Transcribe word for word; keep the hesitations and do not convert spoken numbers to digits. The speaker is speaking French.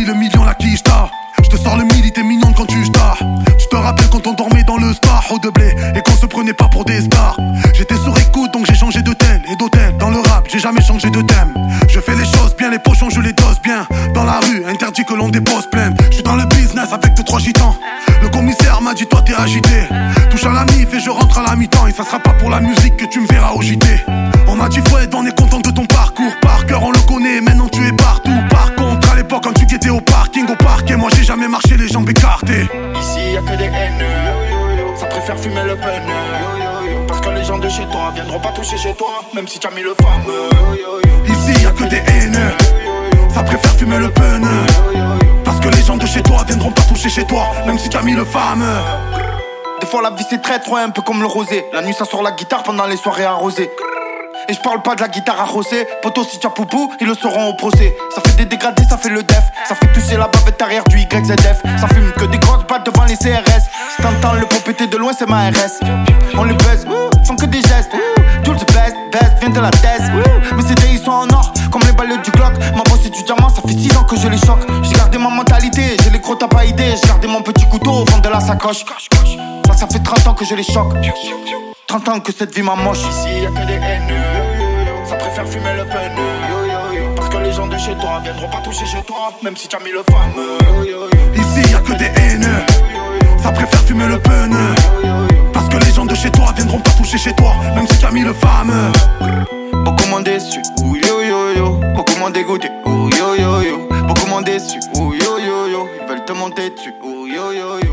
lis le million, la quicheta. Je te sors le mille, t'es mignonne quand tu j't'as. Tu te rappelles quand on dormait dans le star au de blé et qu'on se prenait pas pour des stars. J'étais sur écoute donc j'ai changé de tel et d'hôtel. Dans le rap j'ai jamais changé de thème. Je fais les choses bien, les pochons je les dose bien. Dans la rue, interdit que l'on dépose plainte. Je suis dans le business avec tes trois gitans. Le commissaire m'a dit toi t'es agité. Touche à la mif et je rentre à la mi-temps. Et ça sera pas pour la musique que tu me verras au J T. On m'a dit Fouette, on est content de ton parcours. Par cœur on le connaît, maintenant tu es partout. Par contre à l'époque quand tu guettais au parking, au parquet, moi j'ai jamais marché les jambes écartées. Ici y'a que des haineux, ça préfère fumer le pneu. Parce que les gens de chez toi viendront pas toucher chez toi, même si t'as mis le fameux. Ici y'a que des haineux, ça préfère fumer le pneu. Parce que les gens de chez toi viendront pas toucher chez toi, même si t'as mis le fameux. Des fois la vie c'est très trop un peu comme le rosé. La nuit ça sort la guitare pendant les soirées arrosées. Et je parle pas de la guitare à rosser. Poto si t'as poupou, ils le sauront au procès. Ça fait des dégradés, ça fait le def. Ça fait toucher la bavette arrière du Y Z F. Ça fume que des grosses battes devant les C R S. Si t'entends le pot péter de loin c'est ma R S. On les baise, ouh, font que des gestes. Tout le best, best, vient de la thèse. Mes C D ils sont en or, comme les balles du Glock. Ma voix c'est du diamant, ça fait six ans que je les choque. J'ai gardé ma mentalité, j'ai les gros t'as pas idée. J'ai gardé mon petit couteau au fond de la sacoche. Là ça fait trente ans que je les choque. trente ans que cette vie m'amoche. Ici y'a que des haineux, ça préfère fumer le pneu. Parce que les gens de chez toi viendront pas toucher chez toi, même si t'as mis le fameux. Ici y'a que des haineux, ça préfère fumer le pneu. Parce que les gens de chez toi viendront pas toucher chez toi, même si t'as mis le fameux. Beaucoup m'ont déçu, ouh yo yo yo. Beaucoup m'ont dégoûté, ouh yo yo yo. Beaucoup m'ont déçu, ouh yo yo yo. Ils veulent te monter dessus, ouh yo yo yo.